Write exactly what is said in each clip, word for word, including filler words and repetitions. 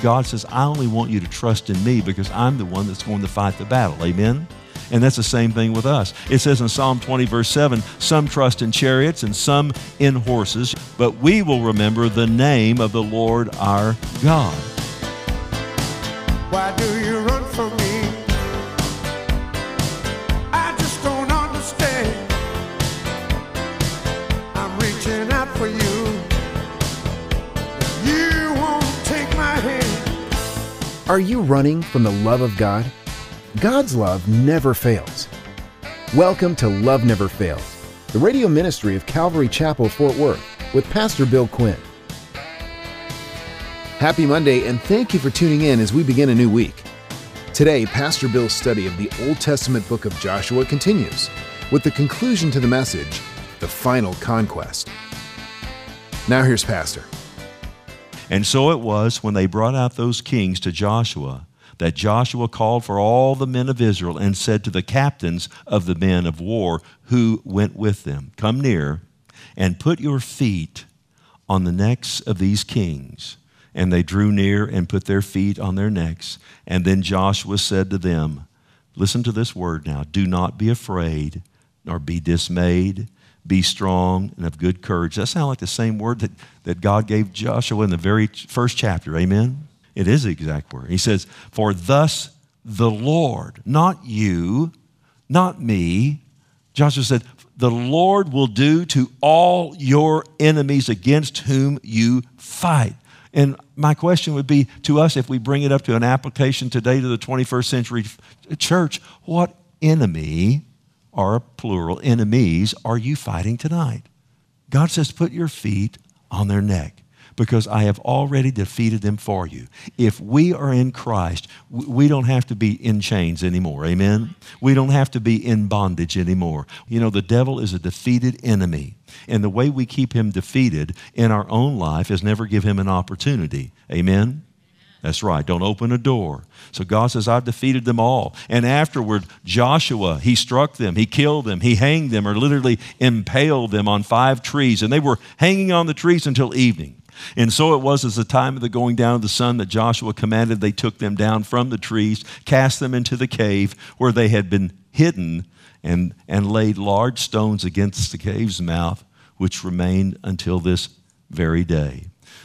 God says, I only want you to trust in me because I'm the one that's going to fight the battle. Amen? And that's the same thing with us. It says in Psalm twenty, verse seven, some trust in chariots and some in horses, but we will remember the name of the Lord our God. Why do you run from me? I just don't understand. I'm reaching out for you. You won't take my hand. Are you running from the love of God? God's love never fails. Welcome to Love Never Fails, the radio ministry of Calvary Chapel, Fort Worth, with Pastor Bill Quinn. Happy Monday, and thank you for tuning in as we begin a new week. Today, Pastor Bill's study of the Old Testament book of Joshua continues, with the conclusion to the message, The Final Conquest. Now here's Pastor. And so it was when they brought out those kings to Joshua, that Joshua called for all the men of Israel and said to the captains of the men of war who went with them, come near and put your feet on the necks of these kings. And they drew near and put their feet on their necks. And then Joshua said to them, listen to this word now, do not be afraid nor be dismayed. Be strong and of good courage. That sounds like the same word that, that God gave Joshua in the very first chapter. Amen? It is the exact word. He says, for thus the Lord, not you, not me. Joshua said, the Lord will do to all your enemies against whom you fight. And my question would be to us, if we bring it up to an application today to the twenty-first century church, what enemy, or plural, enemies are you fighting tonight? God says, put your feet on their neck, because I have already defeated them for you. If we are in Christ, we don't have to be in chains anymore, amen? We don't have to be in bondage anymore. You know, the devil is a defeated enemy, and the way we keep him defeated in our own life is never give him an opportunity, amen? That's right, don't open a door. So God says, I've defeated them all. And afterward, Joshua, he struck them, he killed them, he hanged them, or literally impaled them on five trees, and they were hanging on the trees until evening. And so it was as the time of the going down of the sun that Joshua commanded, they took them down from the trees, cast them into the cave where they had been hidden, and, and laid large stones against the cave's mouth, which remained until this very day.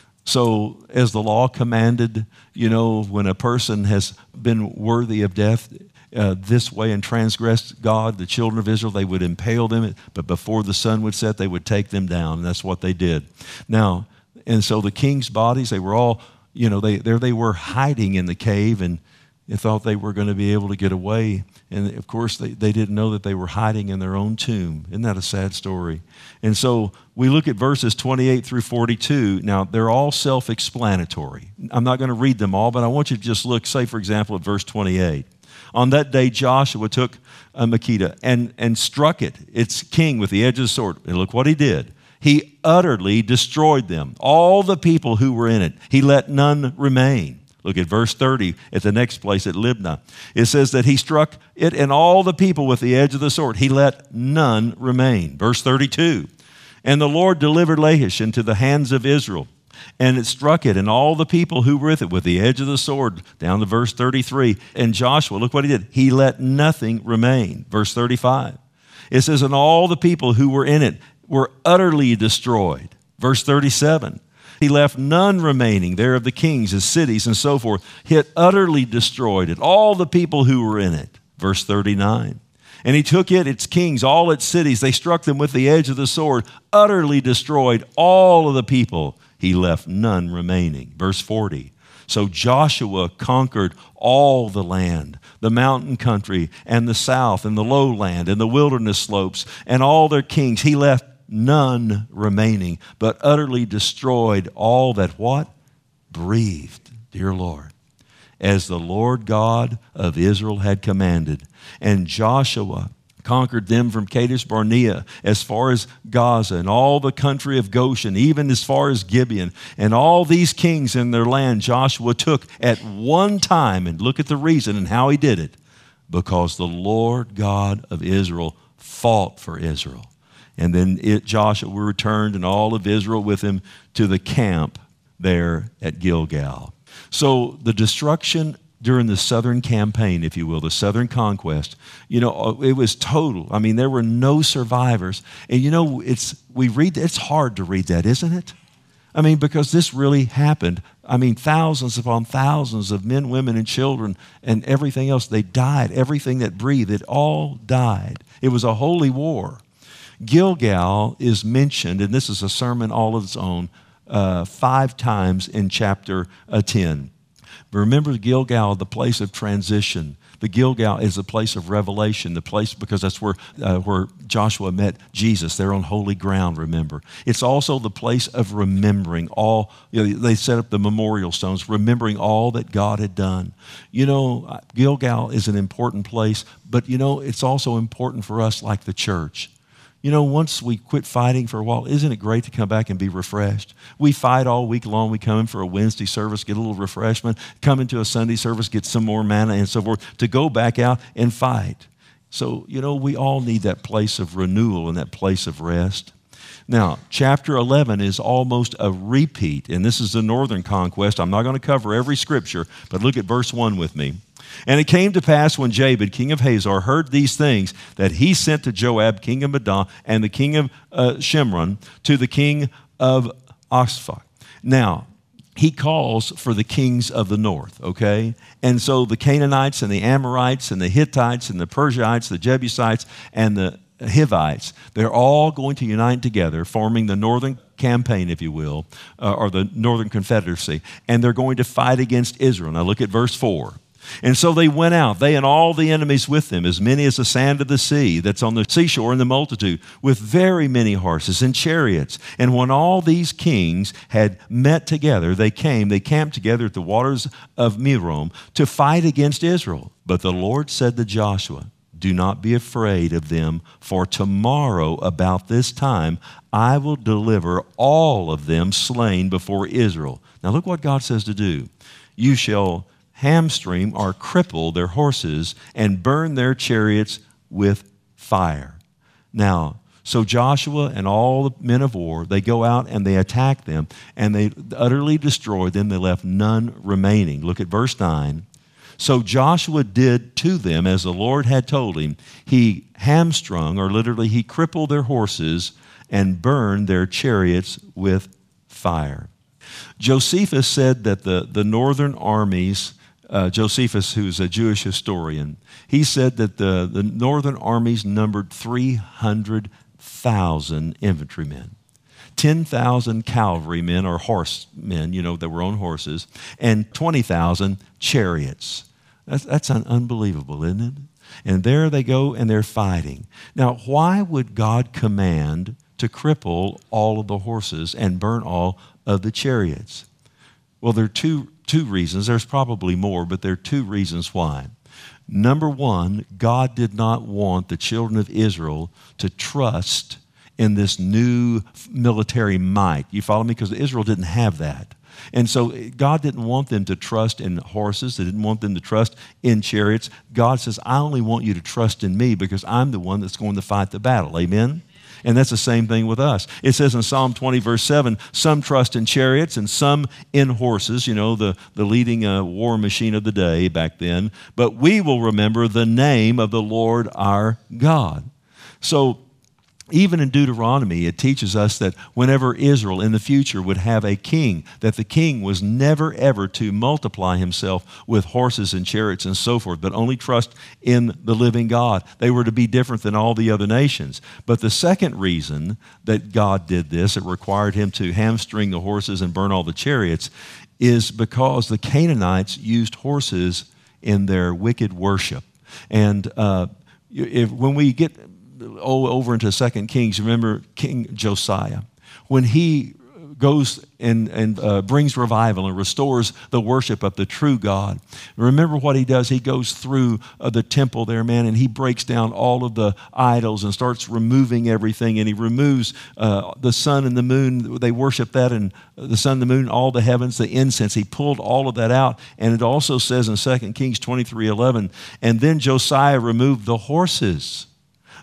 So as the law commanded, you know, when a person has been worthy of death uh, this way and transgressed God, the children of Israel, they would impale them, but before the sun would set, they would take them down, and that's what they did. Now, and so the king's bodies, they were all, you know, they there they were hiding in the cave, and they thought they were going to be able to get away. And of course, they, they didn't know that they were hiding in their own tomb. Isn't that a sad story? And so we look at verses twenty-eight through forty-two. Now, they're all self-explanatory. I'm not going to read them all, but I want you to just look, say, for example, at verse twenty-eight. On that day, Joshua took a Makkedah and, and struck it, its king, with the edge of the sword. And look what he did. He utterly destroyed them, all the people who were in it. He let none remain. Look at verse thirty at the next place at Libnah. It says that he struck it and all the people with the edge of the sword. He let none remain. Verse thirty-two, and the Lord delivered Lachish into the hands of Israel, and it struck it and all the people who were with it with the edge of the sword. Down to verse thirty-three. And Joshua, look what he did. He let nothing remain. Verse thirty-five. It says, and all the people who were in it were utterly destroyed. Verse thirty-seven. He left none remaining there of the kings, his cities, and so forth. He had utterly destroyed it, all the people who were in it. Verse thirty-nine. And he took it, its kings, all its cities. They struck them with the edge of the sword, utterly destroyed all of the people. He left none remaining. Verse forty. So Joshua conquered all the land, the mountain country, and the south, and the lowland, and the wilderness slopes, and all their kings. He left none remaining, but utterly destroyed all that what? Breathed, dear Lord, as the Lord God of Israel had commanded. And Joshua conquered them from Kadesh Barnea as far as Gaza and all the country of Goshen, even as far as Gibeon. And all these kings in their land Joshua took at one time. And look at the reason and how he did it. Because the Lord God of Israel fought for Israel. And then it, Joshua returned and all of Israel with him to the camp there at Gilgal. So the destruction during the Southern campaign, if you will, the Southern conquest, you know, it was total. I mean, there were no survivors. And you know, it's we read, it's hard to read that, isn't it? I mean, because this really happened. I mean, thousands upon thousands of men, women, and children and everything else, they died. Everything that breathed, it all died. It was a holy war. Gilgal is mentioned, and this is a sermon all of its own, uh, five times in chapter uh, ten. But remember Gilgal, the place of transition. The Gilgal is a place of revelation, the place because that's where uh, where Joshua met Jesus. They're on holy ground, remember. It's also the place of remembering all, you know, they set up the memorial stones, remembering all that God had done. You know, Gilgal is an important place, but you know, it's also important for us like the church. You know, once we quit fighting for a while, isn't it great to come back and be refreshed? We fight all week long. We come in for a Wednesday service, get a little refreshment, come into a Sunday service, get some more manna and so forth, to go back out and fight. So, you know, we all need that place of renewal and that place of rest. Now, chapter eleven is almost a repeat, and this is the northern conquest. I'm not going to cover every scripture, but look at verse one with me. And it came to pass when Jabin, king of Hazor, heard these things, that he sent to Joab, king of Madon, and the king of uh, Shimron, to the king of Oxphah. Now, he calls for the kings of the north, okay? And so the Canaanites and the Amorites and the Hittites and the Perizzites, the Jebusites and the Hivites, they're all going to unite together, forming the northern campaign, if you will, uh, or the northern confederacy, and they're going to fight against Israel. Now look at verse four. And so they went out, they and all the enemies with them, as many as the sand of the sea that's on the seashore in the multitude, with very many horses and chariots. And when all these kings had met together, they came, they camped together at the waters of Merom to fight against Israel. But the Lord said to Joshua, do not be afraid of them, for tomorrow about this time I will deliver all of them slain before Israel. Now look what God says to do. You shall hamstring or cripple their horses and burn their chariots with fire. Now, so Joshua and all the men of war, they go out and they attack them and they utterly destroy them. They left none remaining. Look at verse nine. So Joshua did to them as the Lord had told him. He hamstrung, or literally he crippled their horses and burned their chariots with fire. Josephus said that the, the northern armies, uh, Josephus, who's a Jewish historian, he said that the, the northern armies numbered three hundred thousand infantrymen, ten thousand cavalrymen or horsemen, you know, that were on horses, and twenty thousand chariots. That's, that's unbelievable, isn't it? And there they go and they're fighting. Now, why would God command to cripple all of the horses and burn all of the chariots? Well, there are two, two reasons. There's probably more, but there are two reasons why. Number one, God did not want the children of Israel to trust in this new military might. You follow me? Because Israel didn't have that. And so God didn't want them to trust in horses. They didn't want them to trust in chariots. God says, I only want you to trust in me because I'm the one that's going to fight the battle. Amen? And that's the same thing with us. It says in Psalm twenty, verse seven, some trust in chariots and some in horses, you know, the, the leading uh, war machine of the day back then. But we will remember the name of the Lord our God. So even in Deuteronomy, it teaches us that whenever Israel in the future would have a king, that the king was never ever to multiply himself with horses and chariots and so forth, but only trust in the living God. They were to be different than all the other nations. But the second reason that God did this, it required him to hamstring the horses and burn all the chariots, is because the Canaanites used horses in their wicked worship. And uh, if, when we get Oh, over into Second Kings, remember King Josiah, when he goes and, and uh, brings revival and restores the worship of the true God. Remember what he does? He goes through uh, the temple there, man, and he breaks down all of the idols and starts removing everything, and he removes uh, the sun and the moon. They worship that, and the sun, the moon, all the heavens, the incense. He pulled all of that out, and it also says in Second Kings twenty-three eleven, and then Josiah removed the horses,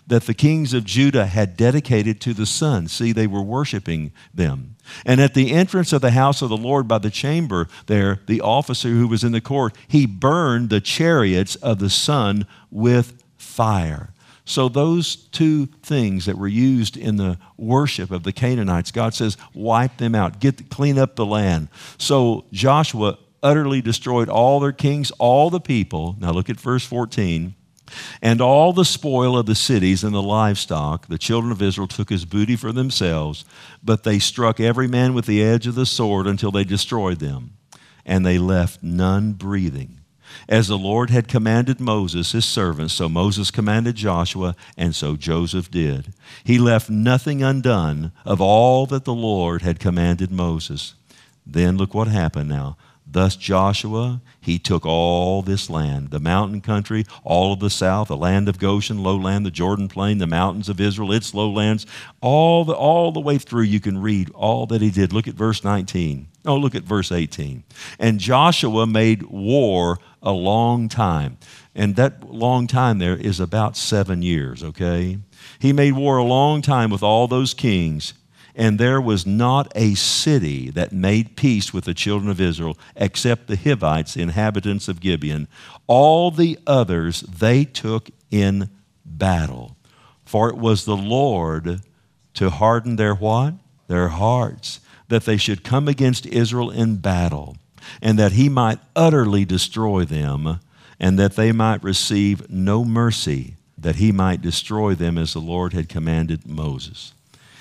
that the kings of Judah had dedicated to the sun. See, they were worshiping them. And at the entrance of the house of the Lord by the chamber there, the officer who was in the court, he burned the chariots of the sun with fire. So those two things that were used in the worship of the Canaanites, God says, wipe them out, get clean up the land. So Joshua utterly destroyed all their kings, all the people. Now look at verse fourteen. And all the spoil of the cities and the livestock, the children of Israel took as booty for themselves, but they struck every man with the edge of the sword until they destroyed them, and they left none breathing. As the Lord had commanded Moses, his servant, so Moses commanded Joshua, and so Joseph did. He left nothing undone of all that the Lord had commanded Moses. Then look what happened now. Thus Joshua, he took all this land, the mountain country, all of the south, the land of Goshen, lowland, the Jordan plain, the mountains of Israel, its lowlands, all the, all the way through you can read all that he did. Look at verse nineteen. Oh, look at verse eighteen. And Joshua made war a long time. And that long time there is about seven years, okay? He made war a long time with all those kings. And there was not a city that made peace with the children of Israel except the Hivites, the inhabitants of Gibeon. All the others they took in battle. For it was the Lord to harden their what? Their hearts, that they should come against Israel in battle, and that he might utterly destroy them, and that they might receive no mercy, that he might destroy them as the Lord had commanded Moses.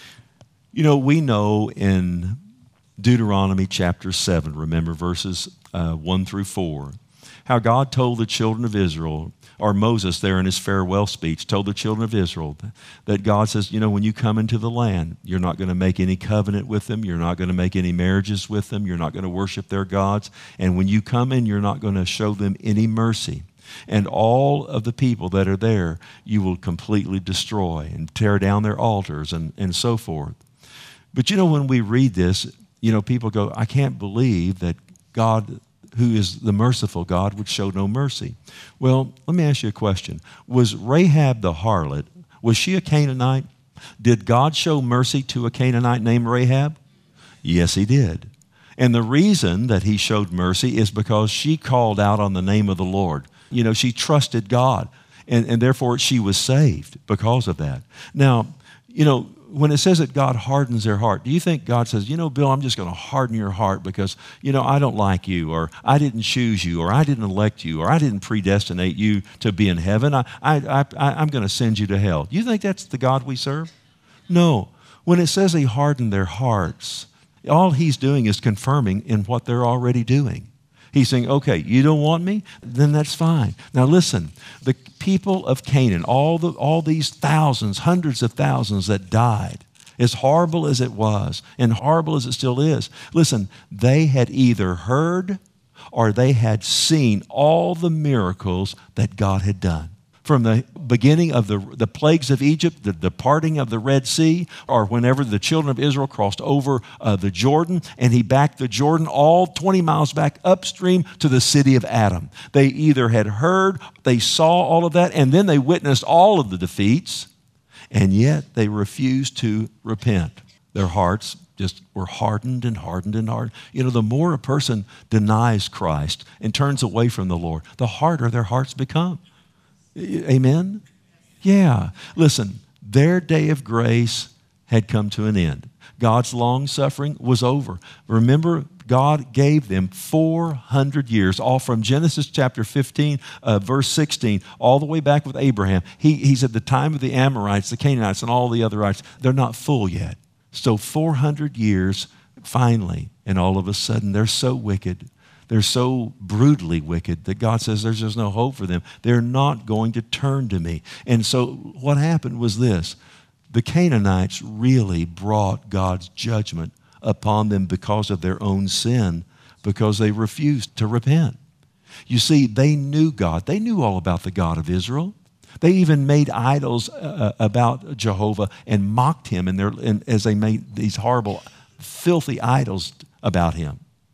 You know, we know in Deuteronomy chapter seven, remember verses uh, one through four, how God told the children of Israel, or Moses there in his farewell speech, told the children of Israel that God says, you know, when you come into the land, you're not going to make any covenant with them. You're not going to make any marriages with them. You're not going to worship their gods. And when you come in, you're not going to show them any mercy. And all of the people that are there, you will completely destroy and tear down their altars and, and so forth. But you know, when we read this, you know, people go, I can't believe that God, who is the merciful God, would show no mercy. Well, let me ask you a question. Was Rahab the harlot, was she a Canaanite? Did God show mercy to a Canaanite named Rahab? Yes, he did. And the reason that he showed mercy is because she called out on the name of the Lord. You know, she trusted God, and, and therefore she was saved because of that. Now, you know, when it says that God hardens their heart, do you think God says, you know, Bill, I'm just going to harden your heart because, you know, I don't like you, or I didn't choose you, or I didn't elect you, or I didn't predestinate you to be in heaven. I, I, I, I'm going to send you to hell. Do you think that's the God we serve? No. When it says he hardened their hearts, all he's doing is confirming in what they're already doing. He's saying, okay, you don't want me? Then that's fine. Now listen, the people of Canaan, all, the, all these thousands, hundreds of thousands that died, as horrible as it was and horrible as it still is, listen, they had either heard or they had seen all the miracles that God had done. From the beginning of the, the plagues of Egypt, the departing of the Red Sea, or whenever the children of Israel crossed over uh, the Jordan, and he backed the Jordan all twenty miles back upstream to the city of Adam. They either had heard, they saw all of that, and then they witnessed all of the defeats, and yet they refused to repent. Their hearts just were hardened and hardened and hardened. You know, the more a person denies Christ and turns away from the Lord, the harder their hearts become. Amen? Yeah. Listen, their day of grace had come to an end. God's long suffering was over. Remember, God gave them four hundred years, all from Genesis chapter fifteen, uh, verse sixteen, all the way back with Abraham. He, he's at the time of the Amorites, the Canaanites, and all the other ites. They're not full yet. So four hundred years, finally, and all of a sudden, they're so wicked. They're so brutally wicked that God says there's just no hope for them. They're not going to turn to me. And so what happened was this. The Canaanites really brought God's judgment upon them because of their own sin, because they refused to repent. You see, they knew God. They knew all about the God of Israel. They even made idols uh, about Jehovah and mocked him in their, in, as they made these horrible, filthy idols about him.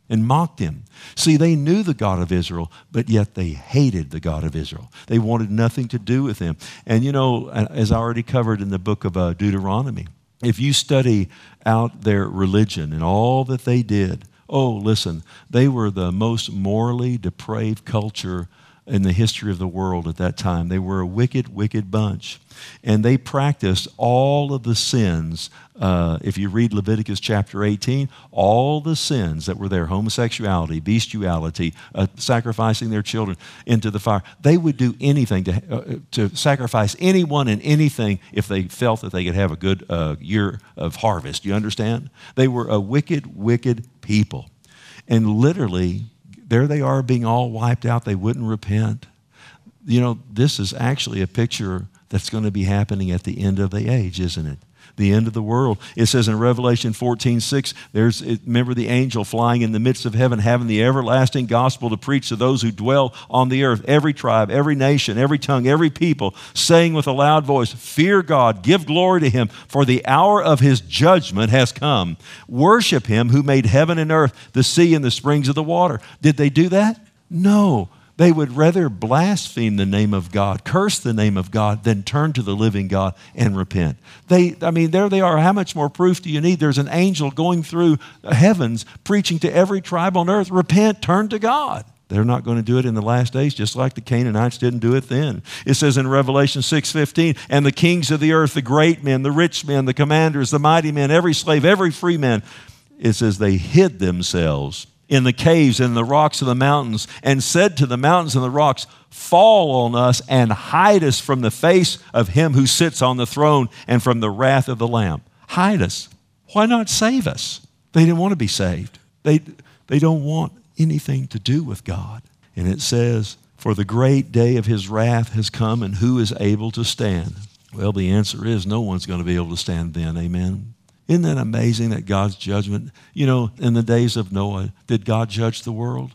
and mocked him. See, they knew the God of Israel, but yet they hated the God of Israel. They wanted nothing to do with him. And you know, as I already covered in the book of uh, Deuteronomy, if you study out their religion and all that they did, oh, listen, they were the most morally depraved culture in the history of the world at that time. They were a wicked, wicked bunch. And they practiced all of the sins. Uh, if you read Leviticus chapter eighteen, all the sins that were there, homosexuality, bestiality, uh, sacrificing their children into the fire, they would do anything to, uh, to sacrifice anyone and anything if they felt that they could have a good uh, year of harvest. You understand? They were a wicked, wicked people. And literally, there they are being all wiped out. They wouldn't repent. You know, this is actually a picture that's going to be happening at the end of the age, isn't it? The end of the world. It says in Revelation fourteen six, there's, remember the angel flying in the midst of heaven, having the everlasting gospel to preach to those who dwell on the earth, every tribe, every nation, every tongue, every people, saying with a loud voice, fear God, give glory to him, for the hour of his judgment has come. Worship him who made heaven and earth, the sea and the springs of the water. Did they do that? No. They would rather blaspheme the name of God, curse the name of God, than turn to the living God and repent. They, I mean, there they are. How much more proof do you need? There's an angel going through the heavens preaching to every tribe on earth, repent, turn to God. They're not going to do it in the last days, just like the Canaanites didn't do it then. It says in Revelation six fifteen, and the kings of the earth, the great men, the rich men, the commanders, the mighty men, every slave, every free man, it says they hid themselves in the caves and the rocks of the mountains, and said to the mountains and the rocks, fall on us and hide us from the face of him who sits on the throne and from the wrath of the Lamb. Hide us. Why not save us? They didn't want to be saved. They, they don't want anything to do with God. And it says, for the great day of his wrath has come, and who is able to stand? Well, the answer is no one's going to be able to stand then. Amen. Isn't that amazing that God's judgment, you know, in the days of Noah, did God judge the world?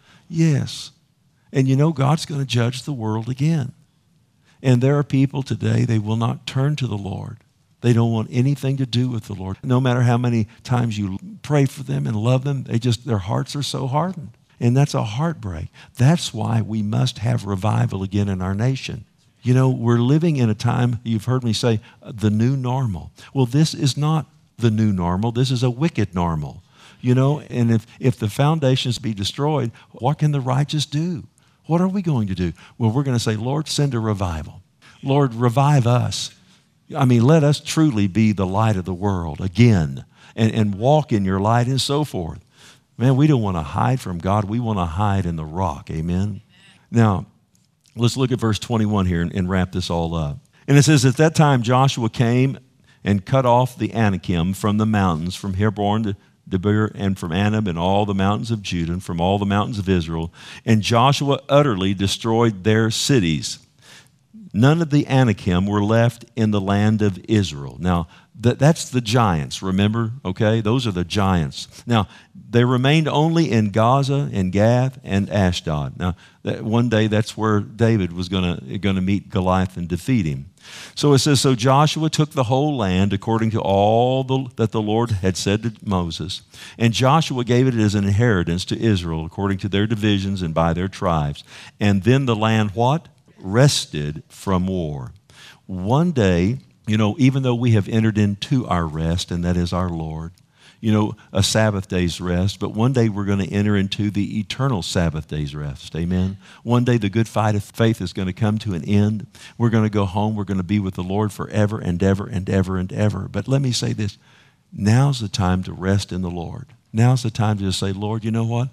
Yes. And you know, God's going to judge the world again. And there are people today, they will not turn to the Lord. They don't want anything to do with the Lord. No matter how many times you pray for them and love them, they just, their hearts are so hardened. And that's a heartbreak. That's why we must have revival again in our nation. You know, we're living in a time, you've heard me say, the new normal. Well, this is not the new normal. This is a wicked normal. You know, and if, if the foundations be destroyed, what can the righteous do? What are we going to do? Well, we're going to say, Lord, send a revival. Lord, revive us. I mean, let us truly be the light of the world again and, and walk in your light and so forth. Man, we don't want to hide from God. We want to hide in the rock. Amen? Now, let's look at verse twenty-one here and, and wrap this all up. And it says, at that time Joshua came and cut off the Anakim from the mountains, from Hebron to Debir, and from Anab, and all the mountains of Judah, and from all the mountains of Israel. And Joshua utterly destroyed their cities. None of the Anakim were left in the land of Israel. Now, that, that's the giants, remember? Okay, those are the giants. Now, they remained only in Gaza and Gath and Ashdod. Now, that one day that's where David was going to going to meet Goliath and defeat him. So it says, so Joshua took the whole land according to all the, that the Lord had said to Moses. And Joshua gave it as an inheritance to Israel according to their divisions and by their tribes. And then the land, what? Rested from war. One day, you know, even though we have entered into our rest, and that is our Lord, you know, a Sabbath day's rest, but one day we're going to enter into the eternal Sabbath day's rest. Amen. One day the good fight of faith is going to come to an end. We're going to go home. We're going to be with the Lord forever and ever and ever and ever. But let me say this. Now's the time to rest in the Lord. Now's the time to just say, Lord, you know what?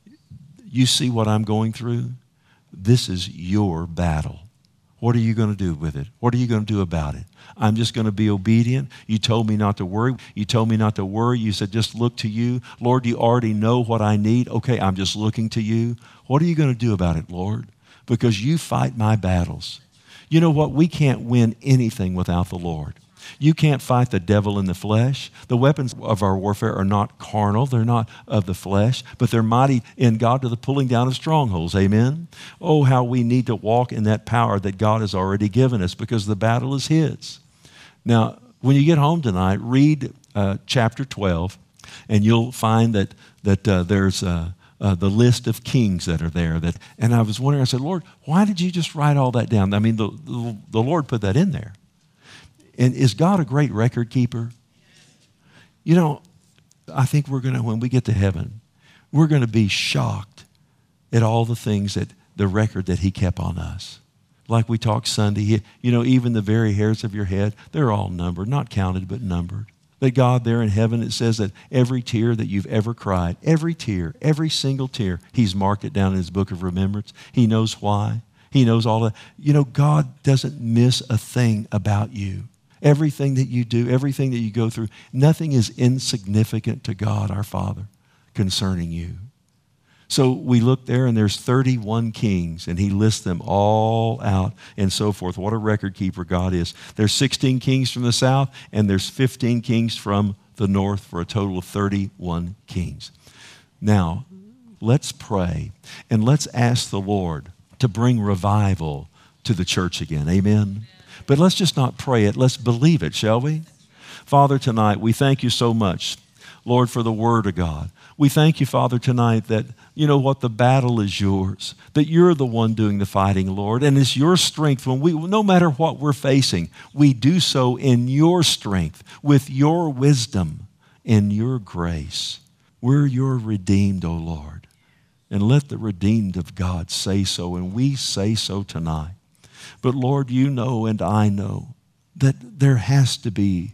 You see what I'm going through? This is your battle. What are you going to do with it? What are you going to do about it? I'm just going to be obedient. You told me not to worry. You told me not to worry. You said just look to you. Lord, you already know what I need. Okay, I'm just looking to you. What are you going to do about it, Lord? Because you fight my battles. You know what? We can't win anything without the Lord. You can't fight the devil in the flesh. The weapons of our warfare are not carnal. They're not of the flesh, but they're mighty in God to the pulling down of strongholds. Amen? Oh, how we need to walk in that power that God has already given us because the battle is His. Now, when you get home tonight, read uh, chapter twelve, and you'll find that that uh, there's uh, uh, the list of kings that are there. That, and I was wondering, I said, Lord, why did you just write all that down? I mean, the, the, the Lord put that in there. And is God a great record keeper? You know, I think we're going to, when we get to heaven, we're going to be shocked at all the things that, the record that he kept on us. Like we talked Sunday, you know, even the very hairs of your head, they're all numbered, not counted, but numbered. That God there in heaven, it says that every tear that you've ever cried, every tear, every single tear, he's marked it down in his book of remembrance. He knows why. He knows all that. You know, God doesn't miss a thing about you. Everything that you do, everything that you go through, nothing is insignificant to God, our Father, concerning you. So we look there and there's thirty-one kings and he lists them all out and so forth. What a record keeper God is. There's sixteen kings from the south and there's fifteen kings from the north for a total of thirty-one kings. Now, let's pray and let's ask the Lord to bring revival to the church again. Amen. But let's just not pray it. Let's believe it, shall we? Father, tonight we thank you so much, Lord, for the word of God. We thank you, Father, tonight that, you know what, the battle is yours, that you're the one doing the fighting, Lord, and it's your strength when we, no matter what we're facing, we do so in your strength, with your wisdom, in your grace. We're your redeemed, O Lord, and let the redeemed of God say so, and we say so tonight. But Lord, you know and I know that there has to be,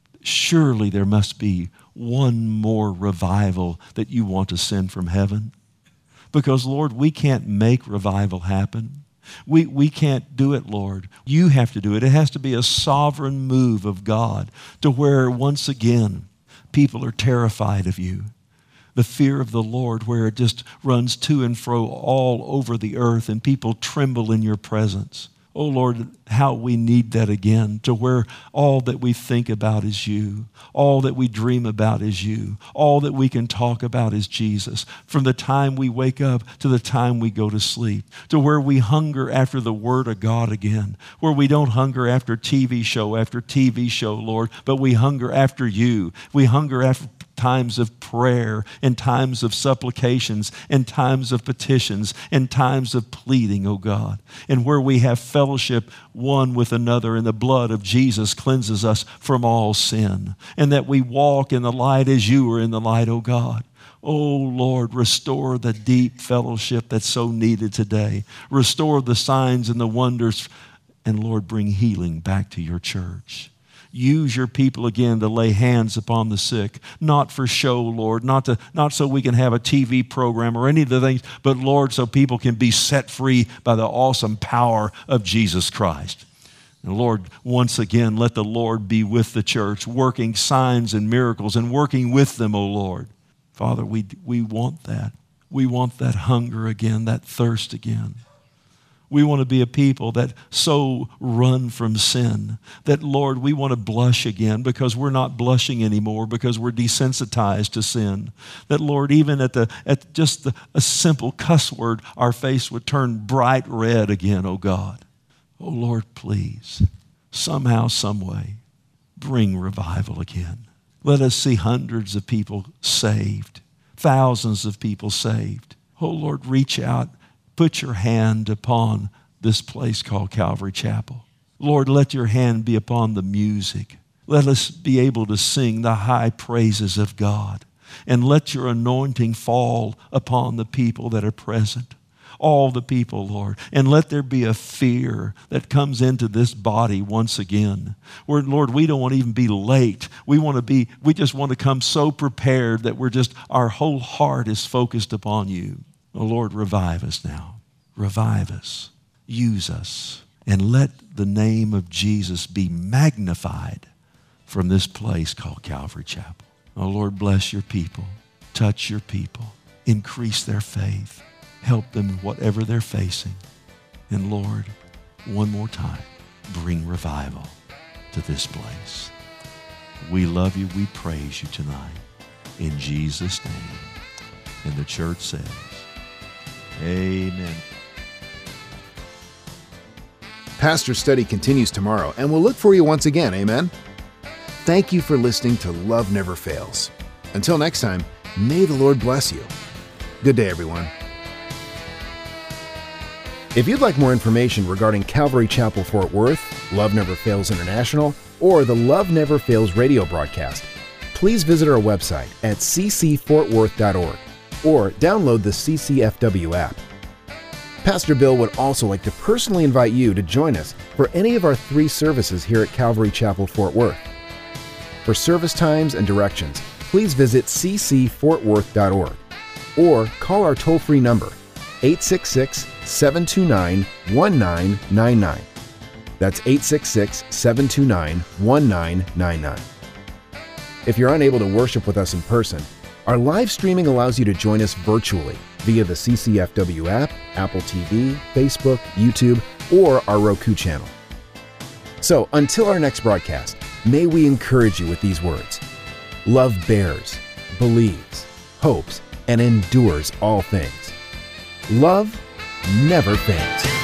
surely there must be one more revival that you want to send from heaven. Because, Lord, we can't make revival happen. We, we can't do it, Lord. You have to do it. It has to be a sovereign move of God to where, once again, people are terrified of you. The fear of the Lord, where it just runs to and fro all over the earth and people tremble in your presence. Oh, Lord, how we need that again, to where all that we think about is you. All that we dream about is you. All that we can talk about is Jesus. From the time we wake up to the time we go to sleep, to where we hunger after the Word of God again, where we don't hunger after T V show after T V show, Lord, but we hunger after you. We hunger after times of prayer and times of supplications and times of petitions and times of pleading, oh God. And where we have fellowship one with another and the blood of Jesus cleanses us from all sin. And that we walk in the light as you are in the light, oh God. Oh Lord, restore the deep fellowship that's so needed today. Restore the signs and the wonders. And Lord, bring healing back to your church. Use your people again to lay hands upon the sick, not for show, Lord, not to, not so we can have a T V program or any of the things, but Lord, so people can be set free by the awesome power of Jesus Christ. And Lord, once again, let the Lord be with the church, working signs and miracles and working with them, oh Lord. Father, we, we want that. We want that hunger again, that thirst again. We want to be a people that so run from sin that, Lord, we want to blush again because we're not blushing anymore because we're desensitized to sin. That, Lord, even at the at just the, a simple cuss word, our face would turn bright red again, oh God. Oh, Lord, please, somehow, some way, bring revival again. Let us see hundreds of people saved, thousands of people saved. Oh, Lord, reach out. Put your hand upon this place called Calvary Chapel. Lord, let your hand be upon the music. Let us be able to sing the high praises of God. And let your anointing fall upon the people that are present. All the people, Lord. And let there be a fear that comes into this body once again. Where, Lord, we don't want to even be late. We want to be, we just want to come so prepared that we're just, our whole heart is focused upon you. Oh, Lord, revive us now. Revive us. Use us. And let the name of Jesus be magnified from this place called Calvary Chapel. Oh, Lord, bless your people. Touch your people. Increase their faith. Help them in whatever they're facing. And Lord, one more time, bring revival to this place. We love you. We praise you tonight. In Jesus' name. And the church says, amen. Pastor's study continues tomorrow, and we'll look for you once again. Amen. Thank you for listening to Love Never Fails. Until next time, May the Lord bless you. Good day, everyone. If you'd like more information regarding Calvary Chapel Fort Worth, Love Never Fails International, or the Love Never Fails radio broadcast, please visit our website at c c fort worth dot org or download the C C F W app. Pastor Bill would also like to personally invite you to join us for any of our three services here at Calvary Chapel Fort Worth. For service times and directions, please visit c c fort worth dot org or call our toll-free number eight six six, seven two nine, one nine nine nine. That's eight six six, seven two nine, one nine nine nine. If you're unable to worship with us in person, our live streaming allows you to join us virtually via the C C F W app, Apple T V, Facebook, YouTube, or our Roku channel. So until our next broadcast, may we encourage you with these words. Love bears, believes, hopes, and endures all things. Love never fails.